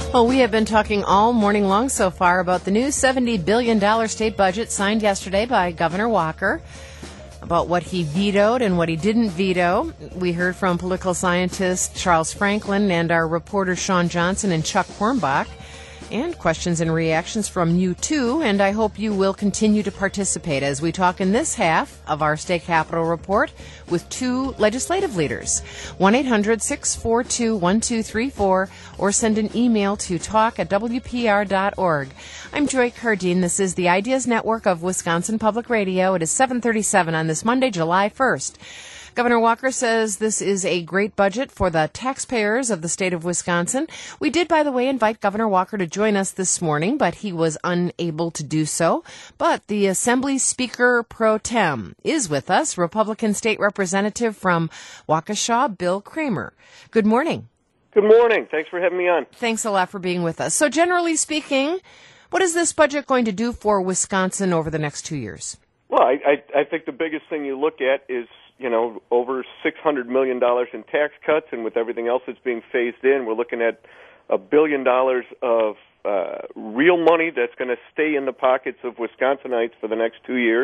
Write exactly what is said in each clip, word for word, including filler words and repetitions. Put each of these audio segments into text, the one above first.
Well, we have been talking all morning long so far about the new seventy billion dollars state budget signed yesterday by Governor Walker, about what he vetoed and what he didn't veto. We heard from political scientist Charles Franklin and our reporter Sean Johnson and Chuck Hornbach, and questions and reactions from you too, and I hope you will continue to participate as we talk in this half of our State Capitol Report with two legislative leaders. one eight hundred six four two one two three four or send an email to talk at w p r dot org. I'm Joy Cardine. This is the Ideas Network of Wisconsin Public Radio. It is seven thirty-seven on this Monday, July first. Governor Walker says this is a great budget for the taxpayers of the state of Wisconsin. We did, by the way, invite Governor Walker to join us this morning, but he was unable to do so. But the Assembly Speaker Pro Tem is with us, Republican State Representative from Waukesha, Bill Kramer. Good morning. Good morning. Thanks for having me on. Thanks a lot for being with us. So generally speaking, what is this budget going to do for Wisconsin over the next two years? Well, I, I, I think the biggest thing you look at is, you know, over six hundred million dollars in tax cuts, and with everything else that's being phased in, we're looking at a billion dollars of uh, real money that's going to stay in the pockets of Wisconsinites for the next two years,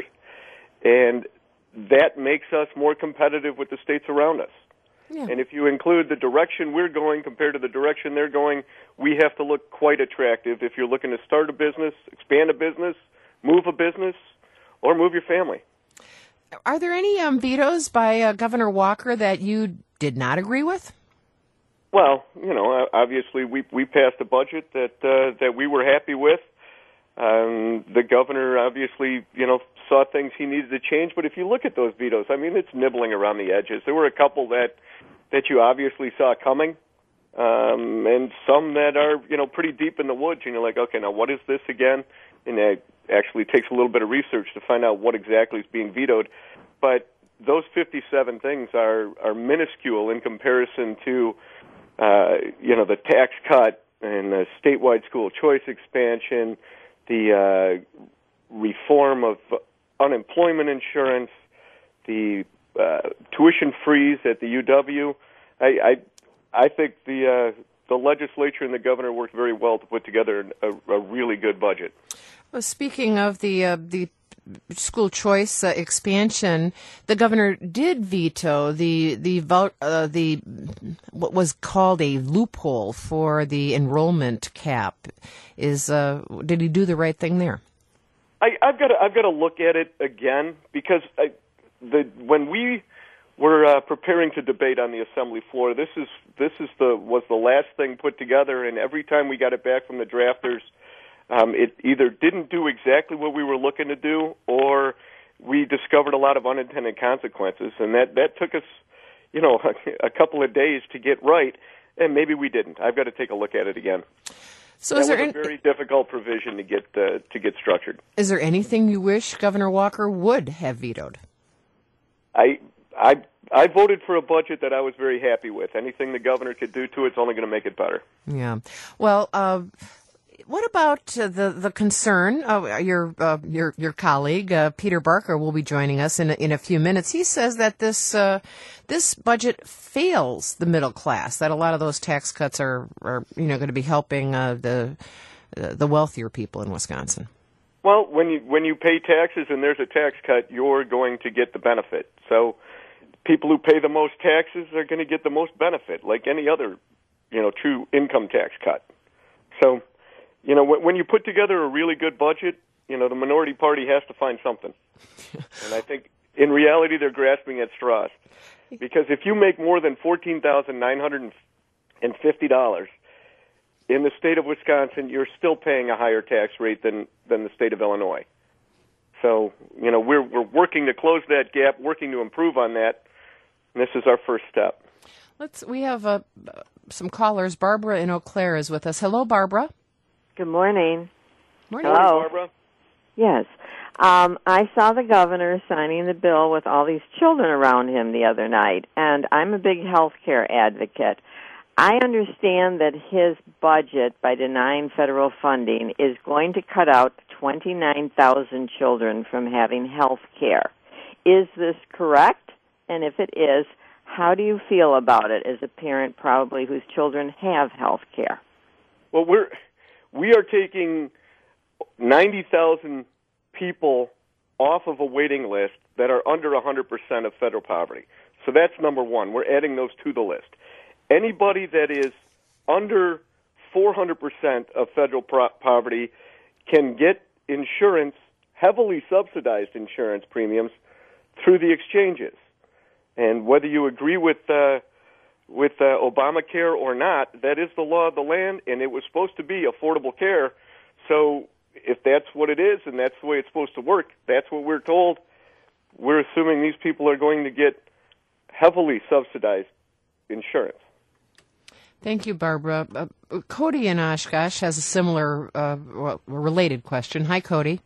and that makes us more competitive with the states around us. Yeah. And if you include the direction we're going compared to the direction they're going, we have to look quite attractive if you're looking to start a business, expand a business, move a business, or move your family. Are there any um, vetoes by uh, Governor Walker that you did not agree with? Well, you know, obviously we we passed a budget that uh, that we were happy with. Um, the governor obviously, you know, saw things he needed to change. But if you look at those vetoes, I mean, it's nibbling around the edges. There were a couple that that you obviously saw coming, um, and some that are, you know, pretty deep in the woods. And you're like, okay, now what is this again? And it actually takes a little bit of research to find out what exactly is being vetoed. But those fifty-seven things are, are minuscule in comparison to, uh, you know, the tax cut and the statewide school choice expansion, the uh, reform of unemployment insurance, the uh, tuition freeze at the U W. I I, I think the uh, the legislature and the governor worked very well to put together a, a really good budget. Well, speaking of the uh, the school choice uh, expansion, the governor did veto the the uh, the what was called a loophole for the enrollment cap. Is uh, did he do the right thing there? I, I've got to, I've got to look at it again because I, the when we were uh, preparing to debate on the assembly floor, this is this is the was the last thing put together, and every time we got it back from the drafters, Um, it either didn't do exactly what we were looking to do, or we discovered a lot of unintended consequences, and that, that took us, you know, a, a couple of days to get right, and maybe we didn't. I've got to take a look at it again. So that is there was a very difficult provision to get uh, to get structured. Is there anything you wish Governor Walker would have vetoed? I I I voted for a budget that I was very happy with. Anything the governor could do to it's only going to make it better. Yeah. Well. Uh, What about uh, the the concern? Uh, your uh, your your colleague uh, Peter Barker will be joining us in a, in a few minutes. He says that this uh, this budget fails the middle class. That a lot of those tax cuts are, are you know going to be helping uh, the uh, the wealthier people in Wisconsin. Well, when you when you pay taxes and there's a tax cut, you're going to get the benefit. So people who pay the most taxes are going to get the most benefit, like any other you know true income tax cut. So. You know, when you put together a really good budget, you know, the minority party has to find something. And I think, in reality, they're grasping at straws. Because if you make more than fourteen thousand nine hundred fifty dollars in the state of Wisconsin, you're still paying a higher tax rate than, than the state of Illinois. So, you know, we're, we're working to close that gap, working to improve on that, and this is our first step. Let's. We have uh, some callers. Barbara in Eau Claire is with us. Hello, Barbara. Good morning. Morning, Hello. Barbara. Yes. Um, I saw the governor signing the bill with all these children around him the other night, and I'm a big health care advocate. I understand that his budget, by denying federal funding, is going to cut out twenty-nine thousand children from having health care. Is this correct? And if it is, how do you feel about it as a parent probably whose children have health care? Well, we're we are taking ninety thousand people off of a waiting list that are under one hundred percent of federal poverty. So that's number one. We're adding those to the list. Anybody that is under four hundred percent of federal pro- poverty can get insurance, heavily subsidized insurance premiums, through the exchanges. And whether you agree with uh, with uh, Obamacare or not, that is the law of the land, and it was supposed to be affordable care. So if that's what it is and that's the way it's supposed to work, that's what we're told. We're assuming these people are going to get heavily subsidized insurance. Thank you, Barbara. Uh, Cody in Oshkosh has a similar, uh, well, related question. Hi, Cody.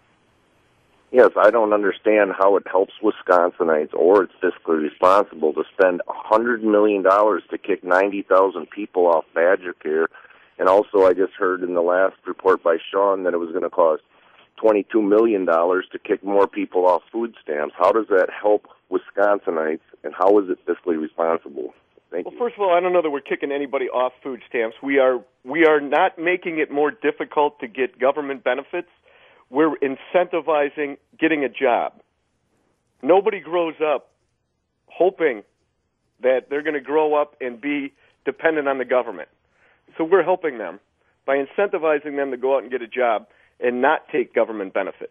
Yes, I don't understand how it helps Wisconsinites or it's fiscally responsible to spend one hundred million dollars to kick ninety thousand people off Badger Care. And also, I just heard in the last report by Sean that it was going to cost twenty-two million dollars to kick more people off food stamps. How does that help Wisconsinites, and how is it fiscally responsible? Thank well, you. First of all, I don't know that we're kicking anybody off food stamps. We are we are not making it more difficult to get government benefits. We're incentivizing getting a job. Nobody grows up hoping that they're going to grow up and be dependent on the government. So we're helping them by incentivizing them to go out and get a job and not take government benefits.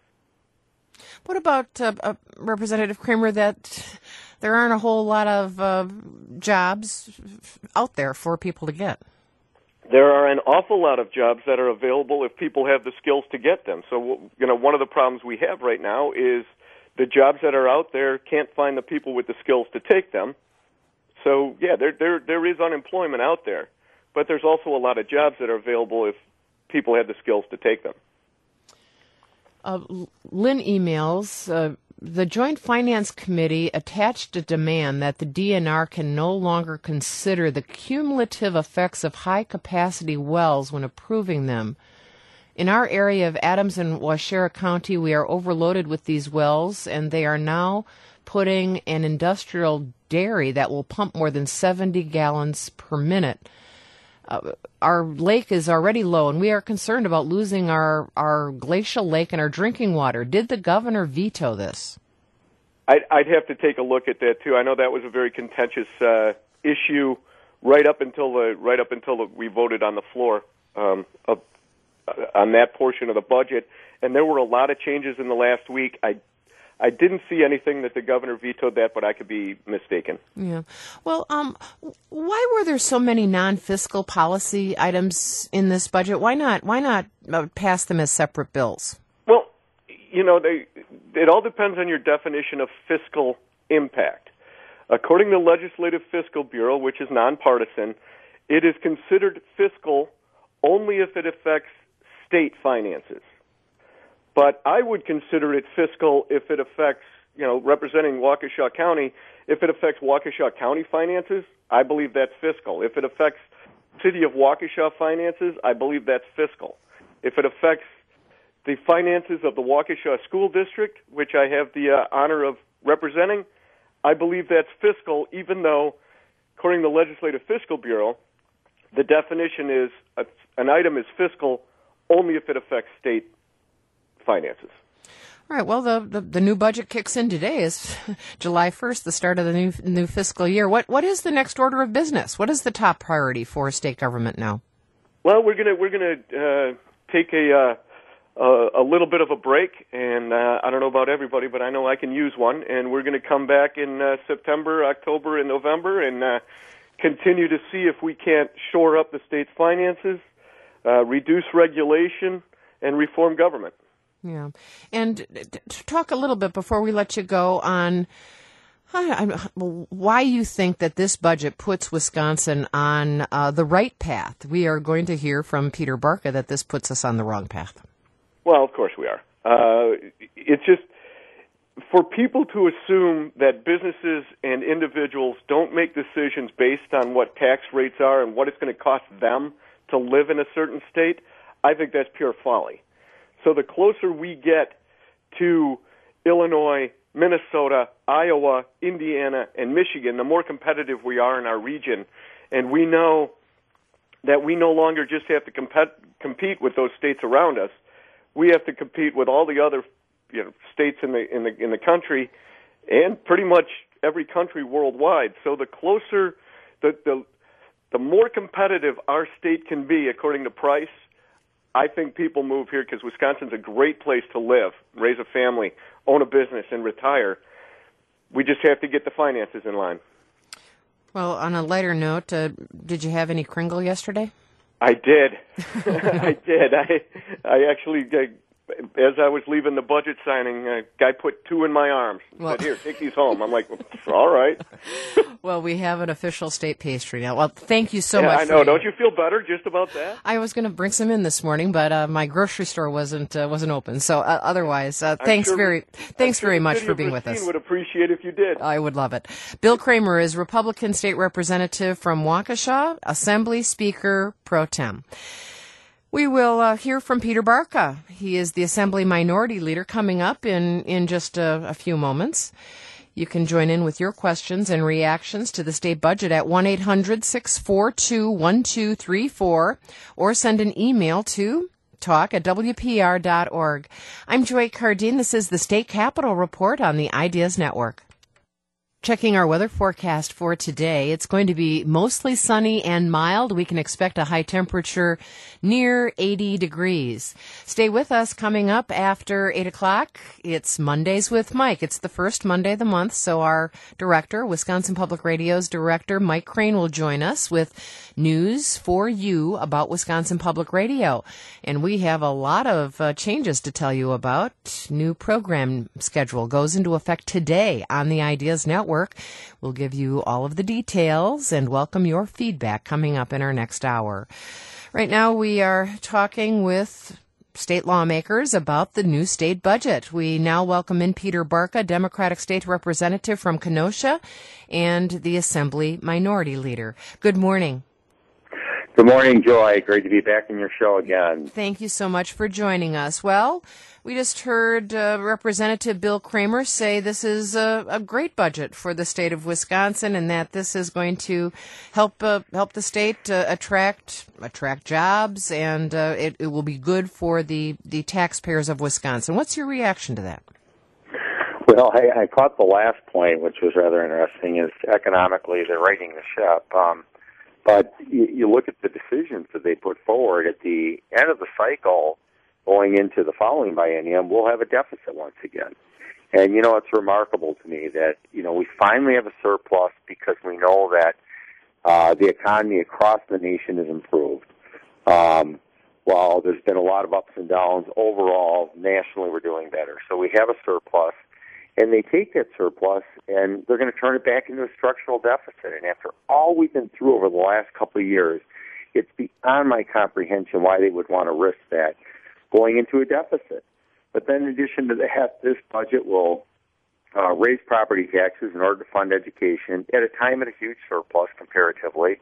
What about, uh, uh, Representative Kramer, that there aren't a whole lot of uh, jobs out there for people to get? There are an awful lot of jobs that are available if people have the skills to get them. So, you know, one of the problems we have right now is the jobs that are out there can't find the people with the skills to take them. So, yeah, there there there is unemployment out there, but there's also a lot of jobs that are available if people have the skills to take them. Uh, Lynn emails, uh, the Joint Finance Committee attached a demand that the D N R can no longer consider the cumulative effects of high-capacity wells when approving them. In our area of Adams and Waushara County, we are overloaded with these wells, and they are now putting an industrial dairy that will pump more than seventy gallons per minute. Uh, our lake is already low, and we are concerned about losing our, our glacial lake and our drinking water. Did the governor veto this? I'd, I'd have to take a look at that too. I know that was a very contentious uh, issue right up until the right up until the, we voted on the floor um, of, uh, on that portion of the budget, and there were a lot of changes in the last week. I I didn't see anything that the governor vetoed that, but I could be mistaken. Yeah. Well, um, why were there so many non-fiscal policy items in this budget? Why not? Why not uh, pass them as separate bills? Well, you know, they, it all depends on your definition of fiscal impact. According to the Legislative Fiscal Bureau, which is nonpartisan, it is considered fiscal only if it affects state finances. But I would consider it fiscal if it affects, you know, representing Waukesha County, if it affects Waukesha County finances, I believe that's fiscal. If it affects City of Waukesha finances, I believe that's fiscal. If it affects the finances of the Waukesha School District, which I have the uh, honor of representing, I believe that's fiscal, even though, according to the Legislative Fiscal Bureau, the definition is a, an item is fiscal only if it affects state finances. All right. Well, the, the, the new budget kicks in today. Is July first, the start of the new new fiscal year. What what is the next order of business? What is the top priority for state government now? Well, we're gonna we're gonna uh, take a uh, a little bit of a break, and uh, I don't know about everybody, but I know I can use one. And we're gonna come back in uh, September, October, and November, and uh, continue to see if we can't shore up the state's finances, uh, reduce regulation, and reform government. Yeah. And to talk a little bit before we let you go on why you think that this budget puts Wisconsin on uh, the right path. We are going to hear from Peter Barca that this puts us on the wrong path. Well, of course we are. Uh, it's just for people to assume that businesses and individuals don't make decisions based on what tax rates are and what it's going to cost them to live in a certain state, I think that's pure folly. So the closer we get to Illinois, Minnesota, Iowa, Indiana, and Michigan, the more competitive we are in our region. And we know that we no longer just have to compete compete with those states around us. We have to compete with all the other, you know, states in the in the in the country, and pretty much every country worldwide. So the closer, the the the more competitive our state can be according to price, I think people move here because Wisconsin's a great place to live, raise a family, own a business, and retire. We just have to get the finances in line. Well, on a lighter note, uh, did you have any Kringle yesterday? I did. I did. I I actually, uh, as I was leaving the budget signing, a guy put two in my arms. Well, said, "Here, take these home." I'm like, "All right." Well, we have an official state pastry now. Well, thank you so yeah, much. I know. For Don't you feel better just about that? I was going to bring some in this morning, but uh, my grocery store wasn't uh, wasn't open. So uh, otherwise, uh, thanks sure, very thanks sure very the much city for of being with Racine us. Would appreciate if you did. I would love it. Bill Kramer is Republican State Representative from Waukesha, Assembly Speaker Pro Tem. We will uh, hear from Peter Barca. He is the Assembly Minority Leader coming up in, in just a, a few moments. You can join in with your questions and reactions to the state budget at one eight hundred six four two one two three four or send an email to talk at w p r dot org. I'm Joy Cardine. This is the State Capitol Report on the Ideas Network. Checking our weather forecast for today, it's going to be mostly sunny and mild. We can expect a high temperature near eighty degrees. Stay with us. Coming up after eight o'clock, it's Mondays with Mike. It's the first Monday of the month, so our director, Wisconsin Public Radio's director, Mike Crane, will join us with news for you about Wisconsin Public Radio. And we have a lot of uh, changes to tell you about. New program schedule goes into effect today on the Ideas Network. We'll give you all of the details and welcome your feedback coming up in our next hour. Right now we are talking with state lawmakers about the new state budget. We now welcome in Peter Barca, Democratic State Representative from Kenosha, and the Assembly Minority Leader. Good morning. Good morning, Joy. Great to be back in your show again. Thank you so much for joining us. Well, we just heard uh, Representative Bill Kramer say this is a, a great budget for the state of Wisconsin, and that this is going to help uh, help the state uh, attract attract jobs, and uh, it, it will be good for the, the taxpayers of Wisconsin. What's your reaction to that? Well, I, I caught the last point, which was rather interesting, is economically they're righting the ship. Um, But you, you look at the decisions that they put forward at the end of the cycle, going into the following biennium, we'll have a deficit once again. And, you know, it's remarkable to me that, you know, we finally have a surplus because we know that uh, the economy across the nation is improved. Um, while there's been a lot of ups and downs, overall, nationally, we're doing better. So we have a surplus. And they take that surplus and they're going to turn it back into a structural deficit. And after all we've been through over the last couple of years, it's beyond my comprehension why they would want to risk that going into a deficit. But then in addition to that, this budget will uh, raise property taxes in order to fund education at a time at a huge surplus comparatively.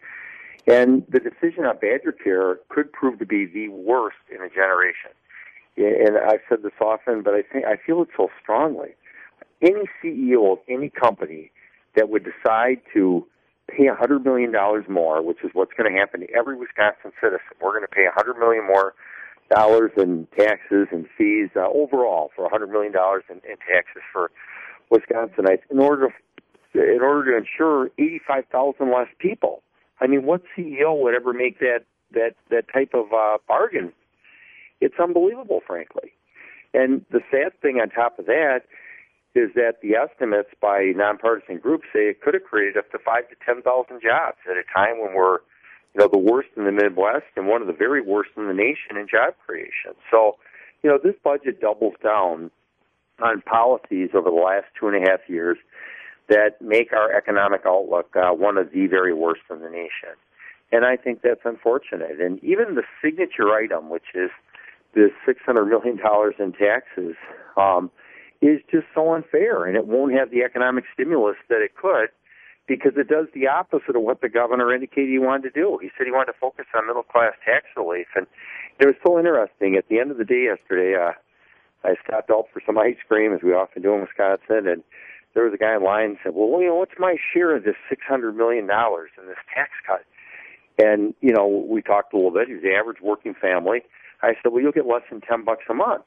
And the decision on Badger Care could prove to be the worst in a generation. And I've said this often, but I think I feel it so strongly. Any C E O of any company that would decide to pay one hundred million dollars more, which is what's going to happen to every Wisconsin citizen, we're going to pay one hundred million dollars more dollars in taxes and fees uh, overall for one hundred million dollars in, in taxes for Wisconsinites in order to, in order to ensure eighty-five thousand less people. I mean, what C E O would ever make that that that type of uh, bargain? It's unbelievable, frankly. And the sad thing on top of that is that the estimates by nonpartisan groups say it could have created up to five to ten thousand jobs at a time when we're, you know, the worst in the Midwest and one of the very worst in the nation in job creation. So, you know, this budget doubles down on policies over the last two and a half years that make our economic outlook uh, one of the very worst in the nation. And I think that's unfortunate. And even the signature item, which is the six hundred million dollars in taxes, um, is just so unfair, and it won't have the economic stimulus that it could because it does the opposite of what the governor indicated he wanted to do. He said he wanted to focus on middle-class tax relief, and it was so interesting. At the end of the day yesterday, uh, I stopped out for some ice cream, as we often do in Wisconsin, and there was a guy in line and said, well, you know, what's my share of this six hundred million dollars in this tax cut? And, you know, we talked a little bit. He's the average working family. I said, well, you'll get less than ten bucks a month.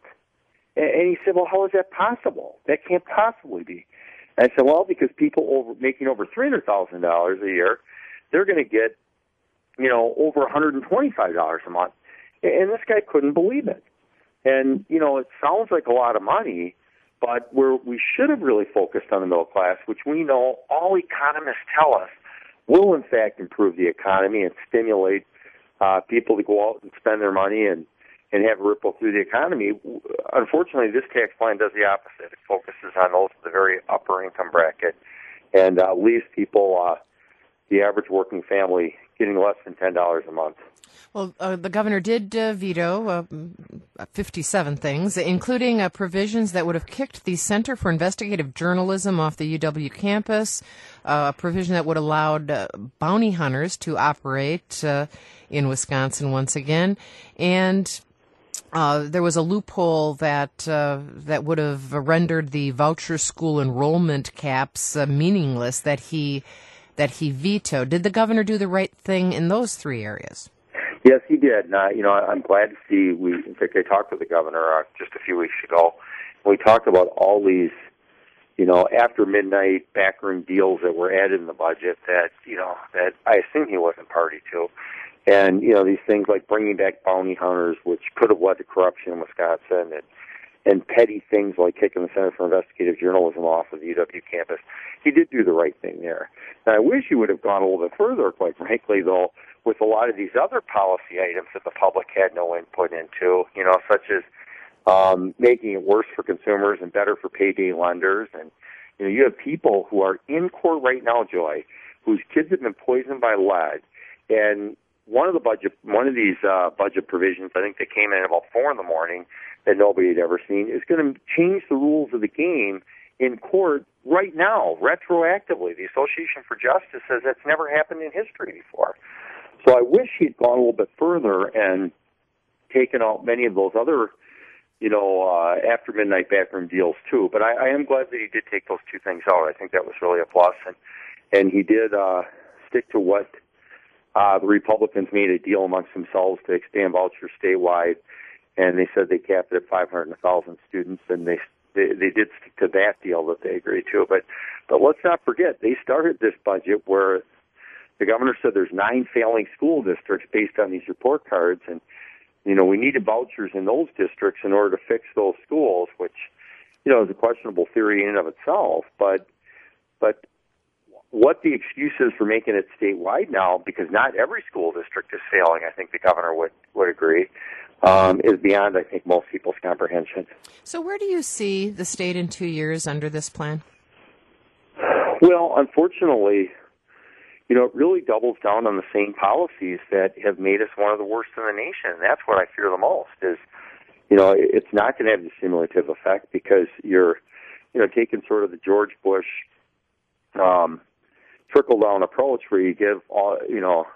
And he said, well, how is that possible? That can't possibly be. And I said, well, because people over making over three hundred thousand dollars a year, they're going to get, you know, over one hundred twenty-five dollars a month. And this guy couldn't believe it. And, you know, it sounds like a lot of money, but where we should have really focused on the middle class, which we know all economists tell us will, in fact, improve the economy and stimulate uh, people to go out and spend their money and, and have a ripple through the economy. Unfortunately, this tax plan does the opposite. It focuses on those at the very upper income bracket and uh, leaves people, uh, the average working family, getting less than ten dollars a month. Well, uh, the governor did uh, veto uh, fifty-seven things, including uh, provisions that would have kicked the Center for Investigative Journalism off the U W campus, uh, a provision that would have allowed uh, bounty hunters to operate uh, in Wisconsin once again, and uh, there was a loophole that uh, that would have rendered the voucher school enrollment caps uh, meaningless that he that he vetoed. Did the governor do the right thing in those three areas? Yes, he did. And, uh, you know, I'm glad to see, we, in fact, I talked with the governor uh, just a few weeks ago. We talked about all these, you know, after midnight backroom deals that were added in the budget that, you know, that I assume he wasn't party to. And, you know, these things like bringing back bounty hunters, which could have led to corruption in Wisconsin, and, and petty things like kicking the Center for Investigative Journalism off of the U W campus. He did do the right thing there. And I wish he would have gone a little bit further, quite frankly, though, with a lot of these other policy items that the public had no input into, you know, such as um, making it worse for consumers and better for payday lenders. And, you know, you have people who are in court right now, Joy, whose kids have been poisoned by lead. And one of the budget, one of these uh, budget provisions, I think they came in at about four in the morning, that nobody had ever seen, is going to change the rules of the game in court right now, retroactively. The Association for Justice says that's never happened in history before. So I wish he'd gone a little bit further and taken out many of those other, you know, uh, after midnight backroom deals too. But I, I am glad that he did take those two things out. I think that was really a plus, and and he did uh, stick to what uh, the Republicans made a deal amongst themselves to expand vouchers statewide, and they said they capped it at five hundred thousand students, and they, they they did stick to that deal that they agreed to. But but let's not forget, they started this budget where the governor said there's nine failing school districts based on these report cards, and, you know, we needed vouchers in those districts in order to fix those schools, which, you know, is a questionable theory in and of itself. But, but what the excuse is for making it statewide now, because not every school district is failing, I think the governor would, would agree, um, is beyond, I think, most people's comprehension. So where do you see the state in two years under this plan? Well, unfortunately, you know, it really doubles down on the same policies that have made us one of the worst in the nation. And that's what I fear the most is, you know, it's not going to have the stimulative effect because you're, you know, taking sort of the George Bush um, trickle-down approach where you give, all, you know,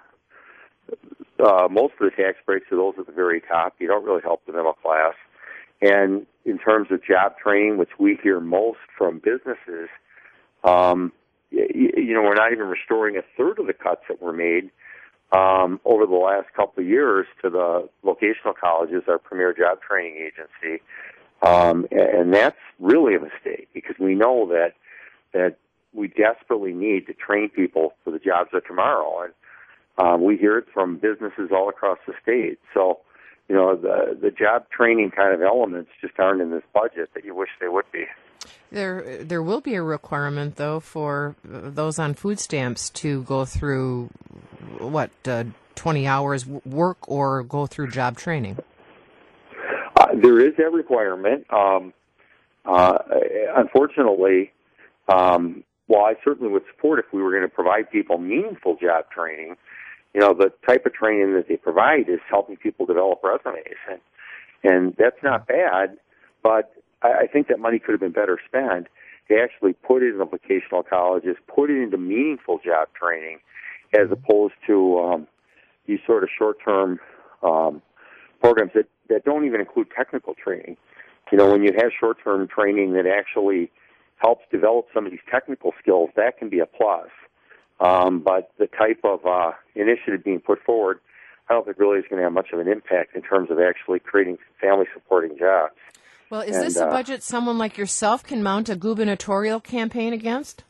uh, most of the tax breaks to those at the very top. You don't really help the middle class. And in terms of job training, which we hear most from businesses, um, you know, we're not even restoring a third of the cuts that were made um, over the last couple of years to the vocational colleges, our premier job training agency, um, and that's really a mistake because we know that that we desperately need to train people for the jobs of tomorrow, and um, we hear it from businesses all across the state. So, you know, the the job training kind of elements just aren't in this budget that you wish they would be. There, there will be a requirement, though, for those on food stamps to go through, what, uh, twenty hours work or go through job training. Uh, there is that requirement. Um, uh, unfortunately, um, while I certainly would support if we were going to provide people meaningful job training, you know, the type of training that they provide is helping people develop resumes, and and that's not bad, but I think that money could have been better spent to actually put it in the vocational colleges, put it into meaningful job training, as opposed to um, these sort of short-term um, programs that, that don't even include technical training. You know, when you have short-term training that actually helps develop some of these technical skills, that can be a plus. Um, but the type of uh, initiative being put forward, I don't think really is going to have much of an impact in terms of actually creating family-supporting jobs. Well, is and, this a uh, budget someone like yourself can mount a gubernatorial campaign against?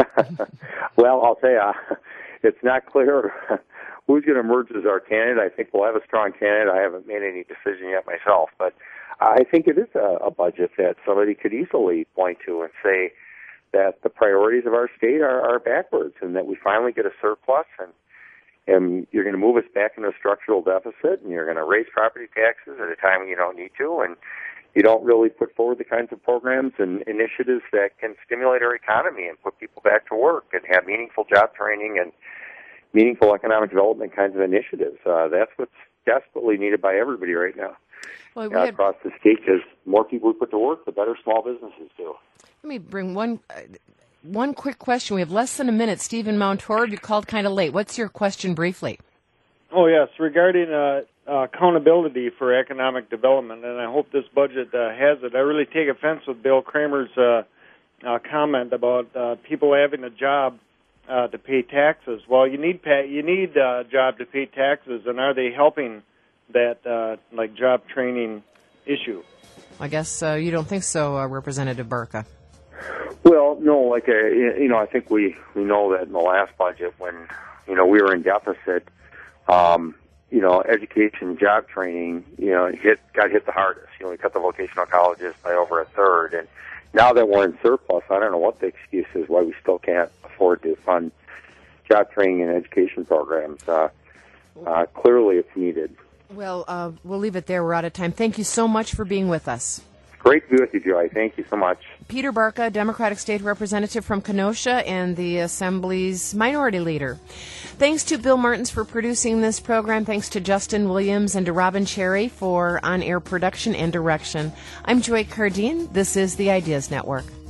Well, I'll tell you, uh, it's not clear who's going to emerge as our candidate. I think we'll have a strong candidate. I haven't made any decision yet myself, but I think it is a, a budget that somebody could easily point to and say that the priorities of our state are, are backwards, and that we finally get a surplus, and and you're going to move us back into a structural deficit, and you're going to raise property taxes at a time when you don't need to, and you don't really put forward the kinds of programs and initiatives that can stimulate our economy and put people back to work and have meaningful job training and meaningful economic development kinds of initiatives. Uh, that's what's desperately needed by everybody right now. Well, we uh, had, across the state, because more people we put to work, the better small businesses do. let me bring one uh, one quick question. We have less than a minute. Stephen Mountford, you called kind of late. What's your question briefly? Oh, yes, regarding uh, uh, accountability for economic development, and I hope this budget uh, has it. I really take offense with Bill Kramer's uh, uh, comment about uh, people having a job uh, to pay taxes. Well, you need pay, you need a job to pay taxes, and are they helping that uh, like job training issue? I guess uh, you don't think so, uh, Representative Burka. Well, no, like, uh, you know, I think we, we know that in the last budget when, you know, we were in deficit, um, you know, education, job training, you know, hit got hit the hardest. You know, we cut the vocational colleges by over a third. And now that we're in surplus, I don't know what the excuse is why we still can't afford to fund job training and education programs. Uh, uh, clearly it's needed. Well, uh, we'll leave it there. We're out of time. Thank you so much for being with us. Great to be with you, Joy. Thank you so much. Peter Barca, Democratic State Representative from Kenosha and the Assembly's Minority Leader. Thanks to Bill Martins for producing this program. Thanks to Justin Williams and to Robin Cherry for on-air production and direction. I'm Joy Cardine. This is the Ideas Network.